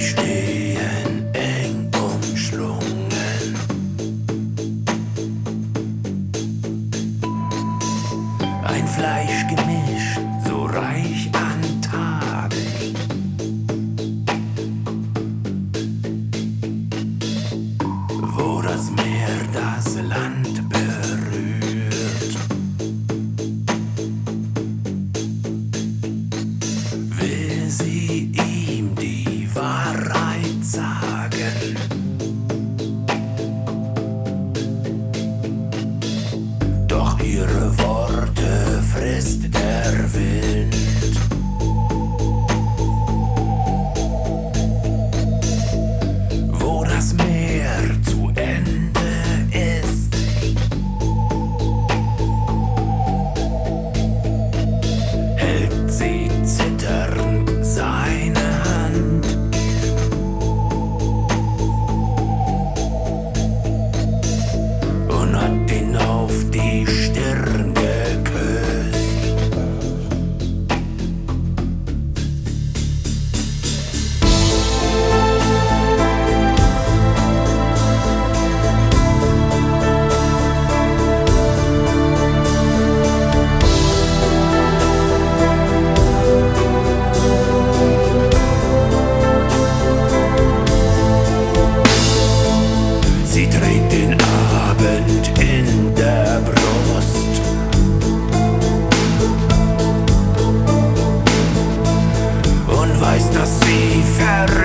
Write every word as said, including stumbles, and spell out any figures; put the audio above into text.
stehen eng umschlungen. Ein Fleischgemisch, so reich an Tadeln. Wo das Meer das Land berührt, will sie ihm die Wahrheit sagen. Doch ihre Worte frisst der Wind. Wo das Meer zu Ende ist, hält sie zitternd seine Hand. Und hat ihn auf die Stirn geküsst. Sie trägt den Abend in der Brust und weiß, dass sie verrückt